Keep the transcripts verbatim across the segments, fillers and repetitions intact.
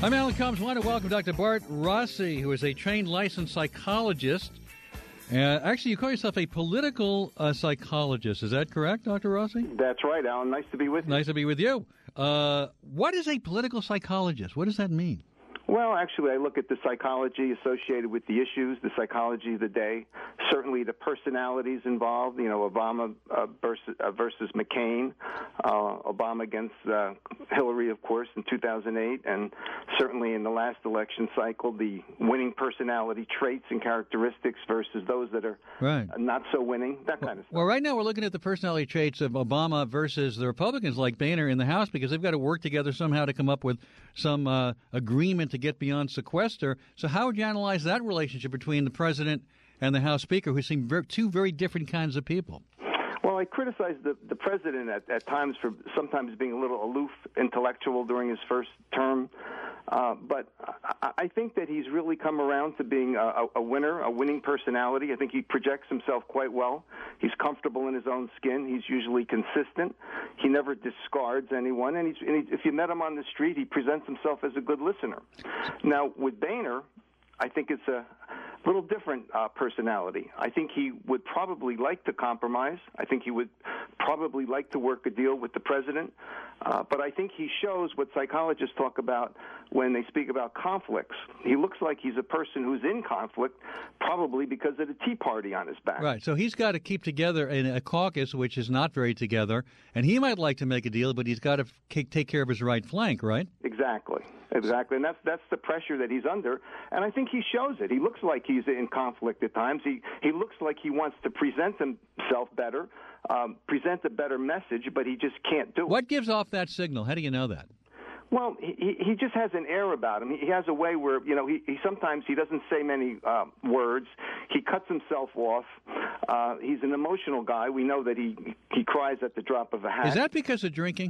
I'm Alan Combs. I want to welcome Doctor Bart Rossi, who is a trained licensed psychologist. Uh, actually, you call yourself a political uh, psychologist. Is that correct, Doctor Rossi? That's right, Alan. Nice to be with you. Nice to be with you. Uh, what is a political psychologist? What does that mean? Well, actually, I look at the psychology associated with the issues, the psychology of the day, certainly the personalities involved, you know, Obama uh, versus, uh, versus McCain, uh, Obama against uh, Hillary, of course, in two thousand eight, and certainly in the last election cycle, the winning personality traits and characteristics versus those that are right. not so winning, that well, kind of stuff. Well, right now we're looking at the personality traits of Obama versus the Republicans like Boehner in the House because they've got to work together somehow to come up with some uh, agreement to get beyond sequester. So how would you analyze that relationship between the president and the House Speaker, who seem very, two very different kinds of people? Well, I criticize the, the president at, at times for sometimes being a little aloof intellectual during his first term. Uh, but I, I think that he's really come around to being a, a winner, a winning personality. I think he projects himself quite well. He's comfortable in his own skin. He's usually consistent. He never discards anyone. And, he's, and he, if you met him on the street, he presents himself as a good listener. Now, with Boehner, I think it's a little different uh, personality. I think he would probably like to compromise. I think he would probably like to work a deal with the president. Uh, but I think he shows what psychologists talk about when they speak about conflicts. He looks like he's a person who's in conflict, probably because of the Tea Party on his back. Right. So he's got to keep together in a caucus which is not very together, and he might like to make a deal, but he's got to f- take care of his right flank, right? Exactly. Exactly. And that's that's the pressure that he's under. And I think he shows it. He looks like he's in conflict at times. He he looks like he wants to present himself better, um, present a better message, but he just can't do it. What gives off that signal? How do you know that? Well, he he just has an air about him. He has a way where, you know, he, he sometimes he doesn't say many uh, words. He cuts himself off. Uh, he's an emotional guy. We know that he he cries at the drop of a hat. Is that because of drinking?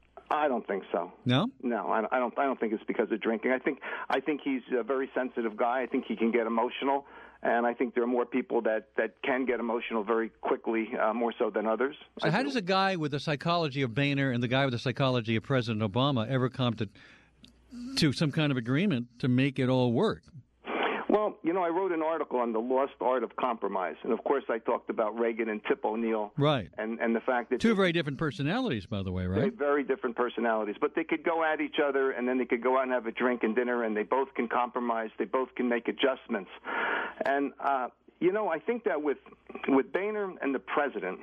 I don't think so. No? No, I don't. I don't think it's because of drinking. I think I think he's a very sensitive guy. I think he can get emotional, and I think there are more people that, that can get emotional very quickly, uh, more so than others. So, I how do. does a guy with the psychology of Boehner and the guy with the psychology of President Obama ever come to to some kind of agreement to make it all work? Well, you know, I wrote an article on the lost art of compromise, and of course, I talked about Reagan and Tip O'Neill, right? And and the fact that two very different personalities, by the way, right? Very, very different personalities, but they could go at each other, and then they could go out and have a drink and dinner, and they both can compromise. They both can make adjustments, and uh, you know, I think that with with Boehner and the president.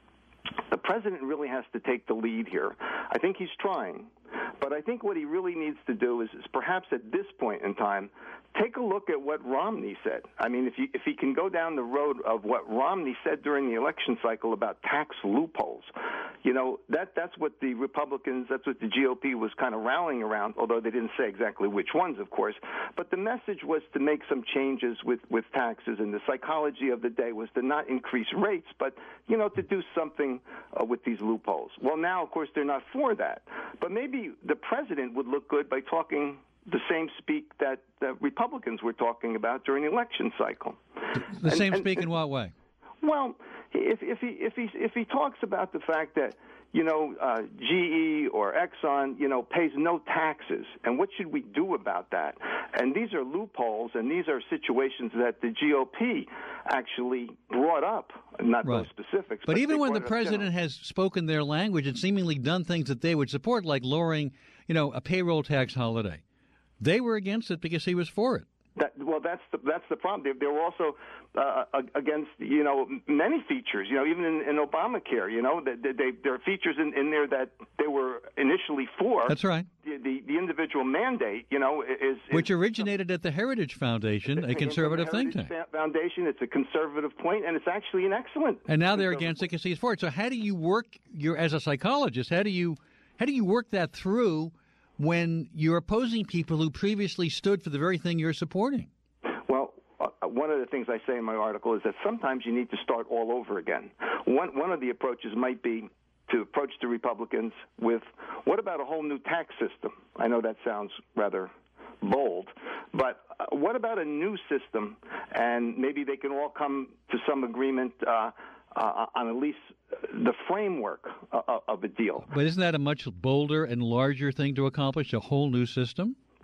The president really has to take the lead here. I think he's trying, but I think what he really needs to do is, is perhaps at this point in time, take a look at what Romney said. I mean, if you, if he can go down the road of what Romney said during the election cycle about tax loopholes, you know, that that's what the Republicans, that's what the G O P was kind of rallying around, although they didn't say exactly which ones, of course. But the message was to make some changes with, with taxes, and the psychology of the day was to not increase rates, but, you know, to do something uh, with these loopholes. Well, now, of course, they're not for that. But maybe the president would look good by talking the same speak that the Republicans were talking about during the election cycle. The and, same and, speak in what way? Well, if, if he if he if he talks about the fact that, you know, uh, G E or Exxon, you know, pays no taxes, and what should we do about that? And these are loopholes, and these are situations that the G O P actually brought up, not right. those specifics. But, but even when the up, president you know, has spoken their language and seemingly done things that they would support, like lowering, you know, a payroll tax holiday, they were against it because he was for it. That, well, that's the that's the problem. They, they were also uh, against, you know, many features. You know, even in, in Obamacare, you know, they, they, there are features in, in there that they were initially for. That's right. The, the, the individual mandate, you know, is, is which originated at the Heritage Foundation, a conservative think tank. Foundation. It's a conservative point, and it's actually an excellent. And now they're against it because he's for it. So how do you work? Your as a psychologist, how do you how do you work that through when you're opposing people who previously stood for the very thing you're supporting? Well, uh, one of the things I say in my article is that sometimes you need to start all over again. One one of the approaches might be to approach the Republicans with, what about a whole new tax system? I know that sounds rather bold, but uh, what about a new system? And maybe they can all come to some agreement uh, uh, on at least the framework uh, of a deal. But isn't that a much bolder and larger thing to accomplish, a whole new system?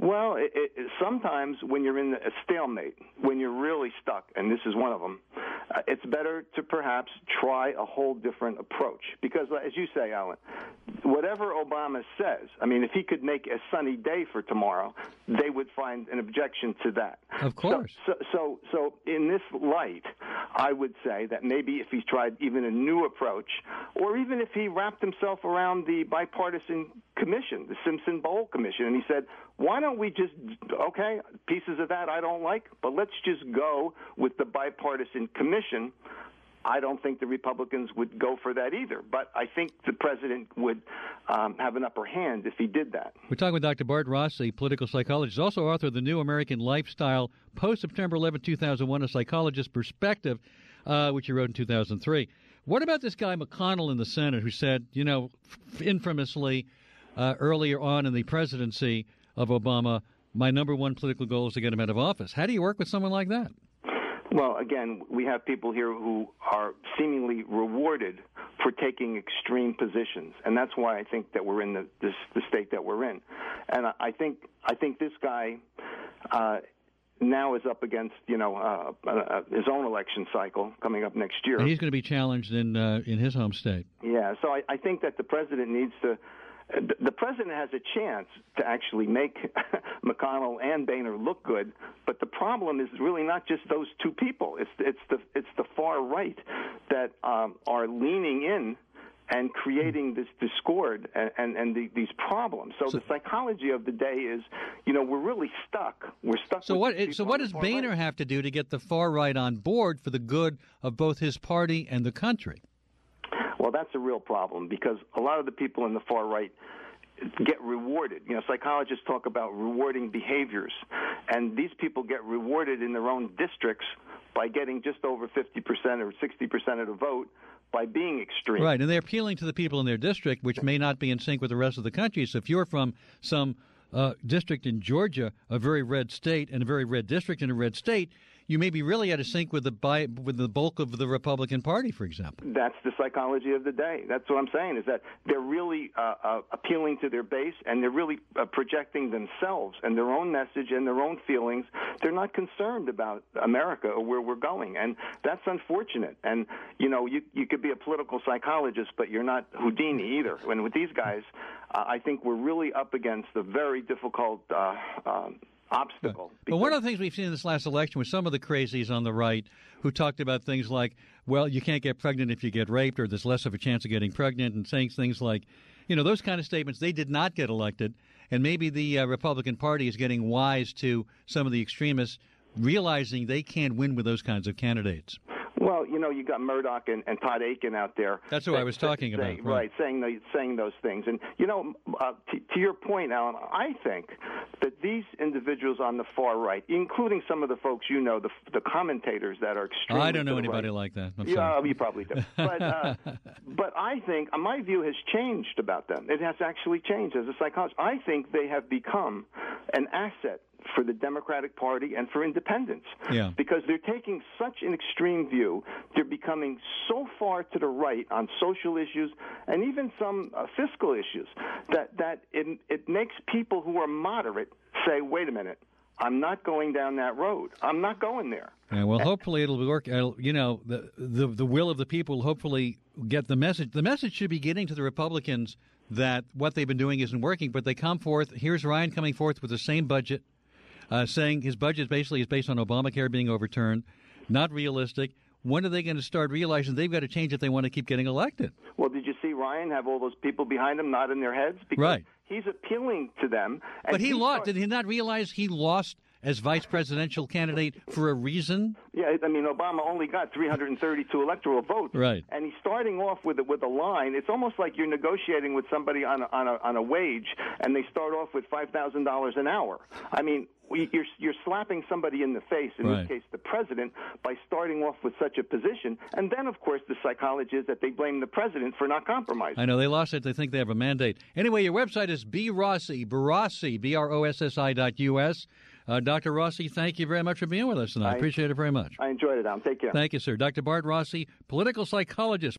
Well, it, it, sometimes when you're in a stalemate, when you're really stuck, and this is one of them, uh, it's better to perhaps try a whole different approach. Because, as you say, Alan, whatever Obama says, I mean, if he could make a sunny day for tomorrow, they would find an objection to that. Of course. So, so, so, so in this light, I would say that maybe if he tried even a new approach, or even if he wrapped himself around the bipartisan commission, the Simpson-Bowles Commission, and he said, why don't we just, okay, pieces of that I don't like, but let's just go with the bipartisan commission. I don't think the Republicans would go for that either, but I think the president would um, have an upper hand if he did that. We're talking with Doctor Bart Rossi, political psychologist, also author of The New American Lifestyle, post-September eleventh, two thousand one, A Psychologist's Perspective, uh, which he wrote in two thousand three. What about this guy McConnell in the Senate who said, you know, infamously uh, earlier on in the presidency of Obama, my number one political goal is to get him out of office? How do you work with someone like that? Well, again, we have people here who are seemingly rewarded for taking extreme positions, and that's why I think that we're in the this, the state that we're in. And I think I think this guy uh, now is up against you know uh, uh, his own election cycle coming up next year. And he's going to be challenged in uh, in his home state. Yeah, so I, I think that the president needs to. The president has a chance to actually make McConnell and Boehner look good, but the problem is really not just those two people. It's it's the it's the far right that um, are leaning in and creating this discord and and, and the, these problems. So, so the psychology of the day is, you know, we're really stuck. We're stuck. So with what? So what does Boehner right. have to do to get the far right on board for the good of both his party and the country? Well, that's a real problem because a lot of the people in the far right get rewarded. You know, psychologists talk about rewarding behaviors, and these people get rewarded in their own districts by getting just over fifty percent or sixty percent of the vote by being extreme. Right, and they're appealing to the people in their district, which may not be in sync with the rest of the country. So if you're from some uh, district in Georgia, a very red state, and a very red district in a red state, you may be really out of sync with the by, with the bulk of the Republican Party, for example. That's the psychology of the day. That's what I'm saying, is that they're really uh, uh, appealing to their base, and they're really uh, projecting themselves and their own message and their own feelings. They're not concerned about America or where we're going, and that's unfortunate. And, you know, you, you could be a political psychologist, but you're not Houdini either. And with these guys, uh, I think we're really up against a very difficult uh, um, obstacle. But one of the things we've seen in this last election was some of the crazies on the right who talked about things like, well, you can't get pregnant if you get raped, or there's less of a chance of getting pregnant, and saying things like, you know, those kind of statements. They did not get elected, and maybe the uh, Republican Party is getting wise to some of the extremists, realizing they can't win with those kinds of candidates. Well, you know, you got Murdoch and, and Todd Akin out there. That's who I was talking saying, about. Right, right saying, those, saying those things. And, you know, uh, t- to your point, Alan, I think that these individuals on the far right, including some of the folks you know, the, the commentators that are extremely I don't know to the anybody right. like that. I'm yeah, sorry. you probably do. But, uh, but I think uh, my view has changed about them. It has actually changed as a psychologist. I think they have become an asset for the Democratic Party and for independents. Yeah. Because they're taking such an extreme view. They're becoming so far to the right on social issues and even some uh, fiscal issues that, that it, it makes people who are moderate say, wait a minute, I'm not going down that road. I'm not going there. Yeah, well, hopefully it'll work. You know, the, the the will of the people will hopefully get the message. The message should be getting to the Republicans that what they've been doing isn't working, but they come forth. Here's Ryan coming forth with the same budget, Uh, saying his budget basically is based on Obamacare being overturned, not realistic. When are they going to start realizing they've got to change if they want to keep getting elected? Well, did you see Ryan have all those people behind him nodding their heads? Because right. He's appealing to them. And but he, he lost. Started... Did he not realize he lost as vice presidential candidate for a reason? Yeah, I mean, Obama only got three hundred thirty-two electoral votes. Right. And he's starting off with a, with a line. It's almost like you're negotiating with somebody on a, on a, on a wage, and they start off with five thousand dollars an hour. I mean, you're you're slapping somebody in the face, in right. this case the president, by starting off with such a position. And then, of course, the psychology is that they blame the president for not compromising. I know. They lost it. They think they have a mandate. Anyway, your website is B. Rossi, Barossi, B R O S S I dot U S. Uh, Doctor Rossi, thank you very much for being with us tonight. I appreciate it very much. I enjoyed it, Alan. Take care. Thank you, sir. Doctor Bart Rossi, political psychologist.